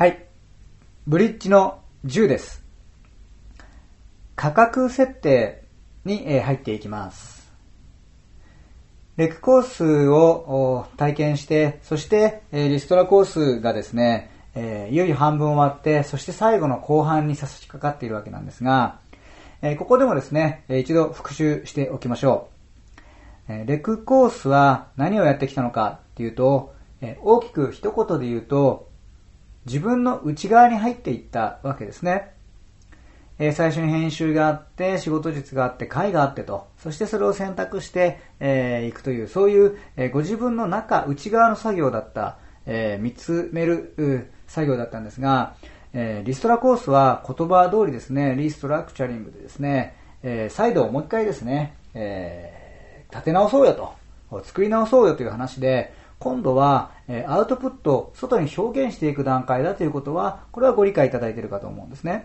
はい。ブリッジの10です。価格設定に入っていきます。レクコースを体験して、そしてリストラコースがですね、いよいよ半分終わって、そして最後の後半に差し掛かっているわけなんですが、ここでもですね、一度復習しておきましょう。レクコースは何をやってきたのかっていうと、大きく一言で言うと、自分の内側に入っていったわけですね。最初に編集があって、仕事術があって、会があってと、そしてそれを選択していくという、そういうご自分の内側の作業だった、見つめる作業だったんですが、リストラコースは言葉通りですね、リストラクチャリングでですね、再度もう一回ですね、立て直そうよと、作り直そうよという話で、今度はアウトプットを外に表現していく段階だということは、これはご理解いただいているかと思うんですね。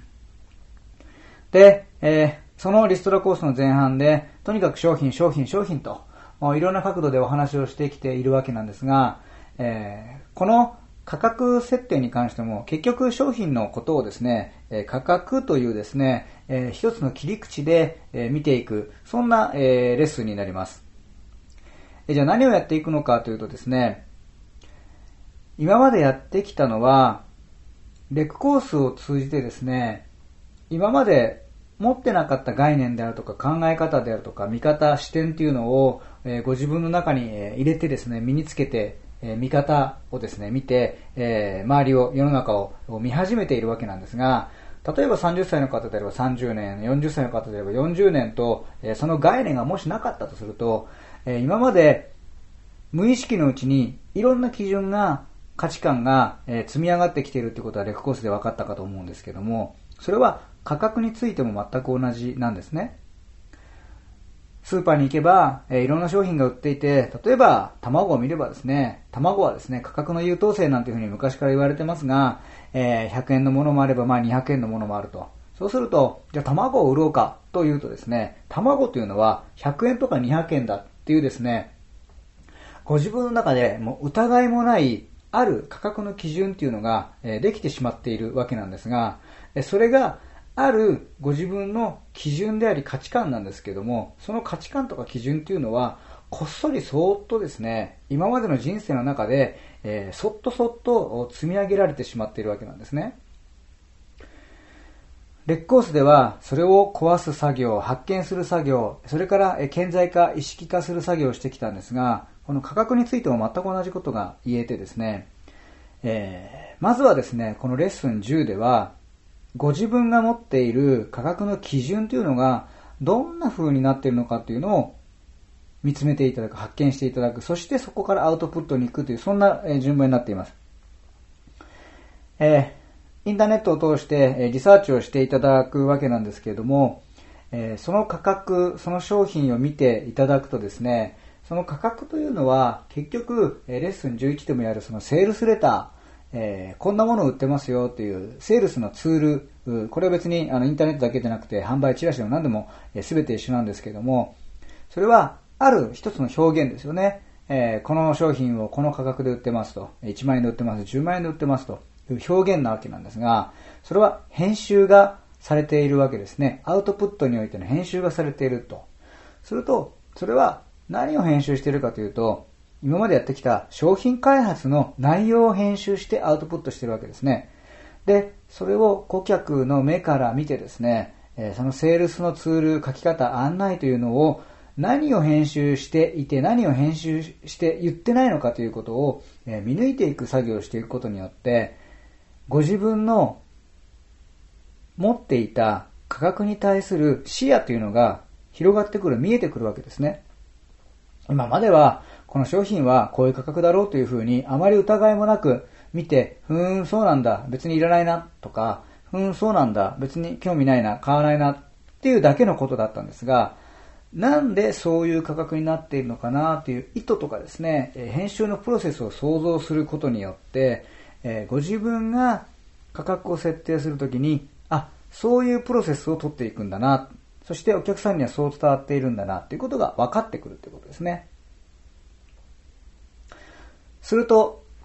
で、そのリストラコースの前半で、とにかく商品と、いろんな角度でお話をしてきているわけなんですが、この価格設定に関しても、結局商品のことをですね、価格というですね、一つの切り口で見ていく、そんなレッスンになります。じゃあ何をやっていくのかというとですね、今までやってきたのは、レクコースを通じてですね、今まで持ってなかった概念であるとか考え方であるとか見方、視点というのをご自分の中に入れてですね、身につけて、見方をですね、見て、周りを、世の中を見始めているわけなんですが、例えば30歳の方であれば30年、40歳の方であれば40年と、その概念がもしなかったとすると、今まで無意識のうちにいろんな基準が、価値観が積み上がってきているということはレクコースで分かったかと思うんですけども、それは価格についても全く同じなんですね。スーパーに行けば、いろんな商品が売っていて、例えば卵を見ればですね、卵はですね、価格の優等生なんていうふうに昔から言われてますが、100円のものもあれば、200円のものもあると。そうすると、じゃあ卵を売ろうかというとですね、卵というのは100円とか200円だっていうですね、ご自分の中でもう疑いもないある価格の基準というのができてしまっているわけなんですが、それがあるご自分の基準であり価値観なんですけれども、その価値観とか基準というのはこっそりそーっとですね、今までの人生の中で、そっと積み上げられてしまっているわけなんですね。レックコースではそれを壊す作業、発見する作業、それから顕在化、意識化する作業をしてきたんですが、この価格についても全く同じことが言えてですね、まずはですね、このレッスン10では、ご自分が持っている価格の基準というのがどんな風になっているのかというのを見つめていただく、発見していただく、そしてそこからアウトプットに行くという、そんな順番になっています。インターネットを通してリサーチをしていただくわけなんですけれども、その価格、その商品を見ていただくとですね、その価格というのは結局レッスン11でもやるそのセールスレター、こんなものを売ってますよというセールスのツール、これは別にインターネットだけでなくて販売チラシでも何でも全て一緒なんですけれども、それはある一つの表現ですよね。この商品をこの価格で売ってますと、1万円で売ってます、10万円で売ってますという表現なわけなんですが、それは編集がされているわけですね。アウトプットにおいての編集がされていると。すると、それは何を編集しているかというと、今までやってきた商品開発の内容を編集してアウトプットしているわけですね。で、それを顧客の目から見てですね、そのセールスのツール、書き方、案内というのを何を編集していて、何を編集して言ってないのかということを見抜いていく作業をしていくことによって、ご自分の持っていた価格に対する視野というのが広がってくる、見えてくるわけですね。今まではこの商品はこういう価格だろうというふうにあまり疑いもなく見て、そうなんだ、別にいらないなとか、そうなんだ、別に興味ないな、買わないなっていうだけのことだったんですが、なんでそういう価格になっているのかなという意図とかですね、編集のプロセスを想像することによって、ご自分が価格を設定するときに、そういうプロセスを取っていくんだな、そしてお客さんにはそう伝わっているんだなということが分かってくるということですね。すると、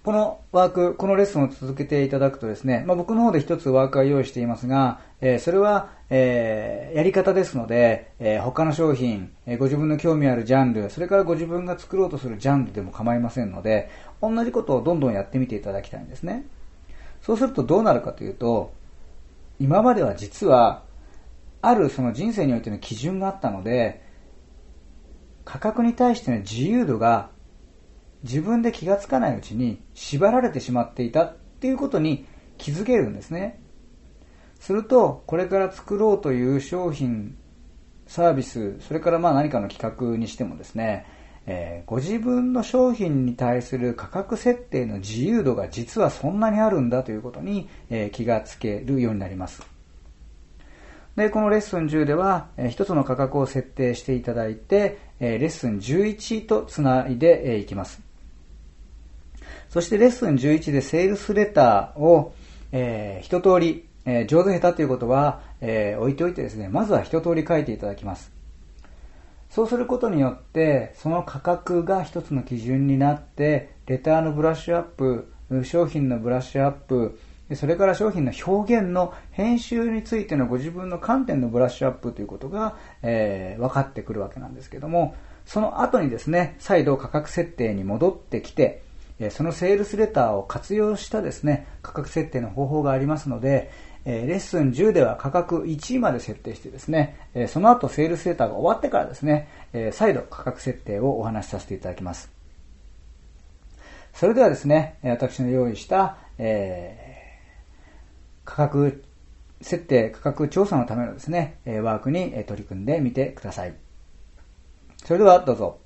このワーク、このレッスンを続けていただくとですね、僕の方で一つワークは用意していますが、それは、やり方ですので、他の商品、ご自分の興味あるジャンル、それからご自分が作ろうとするジャンルでも構いませんので、同じことをどんどんやってみていただきたいんですね。そうするとどうなるかというと、今までは実は、あるその人生においての基準があったので、価格に対しての自由度が自分で気がつかないうちに縛られてしまっていたっていうことに気づけるんですね。すると、これから作ろうという商品、サービス、それから何かの企画にしてもですね、ご自分の商品に対する価格設定の自由度が実はそんなにあるんだということに、気がつけるようになります。で、このレッスン10では、一つの価格を設定していただいて、レッスン11とつないでいきます。そしてレッスン11でセールスレターを、一通り、上手下手ということは、置いておいてですね、まずは一通り書いていただきます。そうすることによって、その価格が一つの基準になって、レターのブラッシュアップ、商品のブラッシュアップ、それから商品の表現の編集についてのご自分の観点のブラッシュアップということが、分かってくるわけなんですけども、その後にですね、再度価格設定に戻ってきて、そのセールスレターを活用したですね、価格設定の方法がありますので、レッスン10では価格1位まで設定してですね、その後セールスレターが終わってからですね、再度価格設定をお話しさせていただきます。それではですね、私の用意した、価格設定、価格調査のためのですね、ワークに取り組んでみてください。それではどうぞ。